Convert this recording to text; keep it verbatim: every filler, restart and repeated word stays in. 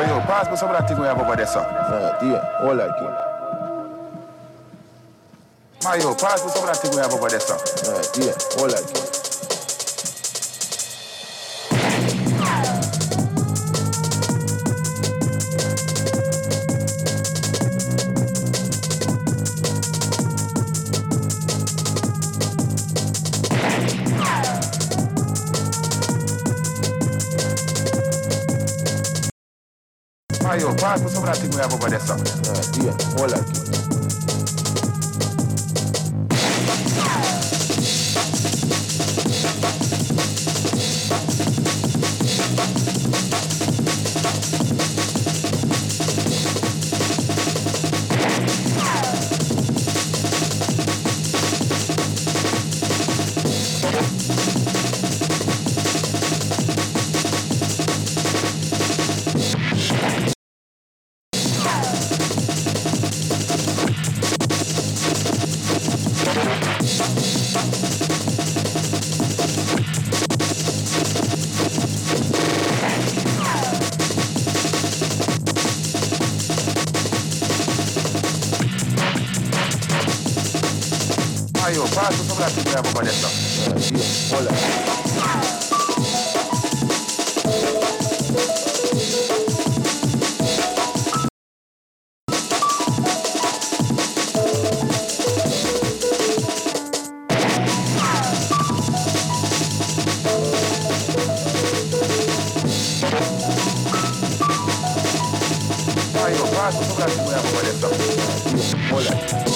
Aí, eu passo pra sobrar tigo e vou dessa. Ah, tia, olha aqui. Aí, eu passo pra sobrar tigo e vou dessa. Ah, tia, olha aqui. Aí, eu passo pra sobrar tigo e vou dessa. Ah, tia, olha aqui. Aí, eu passo pra sobrar tigo e vou dessa. Ah, tia, olha aqui. Aí, eu passo pra sobrar tigo e vou dessa. Ah, tia, olha aqui.